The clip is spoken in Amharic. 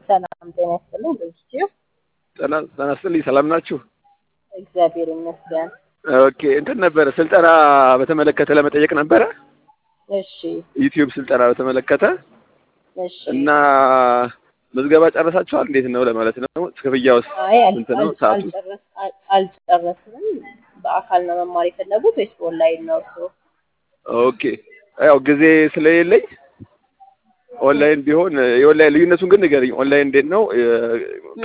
ሰላም ጤና ይስጥልኝ። በጊዜው ጤና ይስጥልኝ። ሰላም ናችሁ? እግዚአብሔር ይመስገን። ኦኬ እንትን ነበረ ስልጠና በተመለከተ ለመጠየቅ ነበረ። እሺ ዩቲዩብ ስልጠና በተመለከተ እሺ። እና ምዝገባ ጨረሳችኋል? እንዴት ነው ለማለት ነው። ክፍያውስ አይ ስንት ነው? ሰዓቱ? አልጨረስንም። በአካል ነው መማር የፈለጉት ወይስ በኦንላይን ነው እርሶ? ኦኬ ያው ጊዜ ስለሌለኝ ኦንላይን ቢሆን የኦንላይን ልዩነቱን ግን ንገሪኝ። ኦንላይን እንዴት ነው?